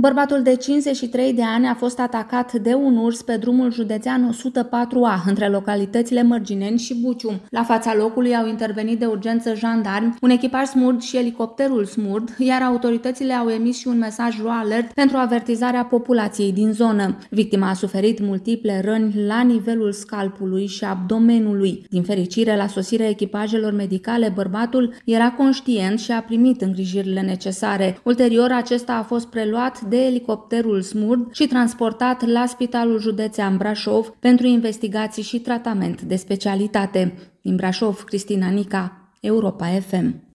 Bărbatul de 53 de ani a fost atacat de un urs pe drumul județean 104A, între localitățile Mărgineni și Bucium. La fața locului au intervenit de urgență jandarmi, un echipaj SMURD și elicopterul SMURD, iar autoritățile au emis și un mesaj RO alert pentru avertizarea populației din zonă. Victima a suferit multiple răni la nivelul scalpului și abdomenului. Din fericire, la sosirea echipajelor medicale, bărbatul era conștient și a primit îngrijirile necesare. Ulterior, acesta a fost preluat de elicopterul SMURD și transportat la Spitalul Județean Brașov pentru investigații și tratament de specialitate. Din Brașov, Cristina Nica, Europa FM.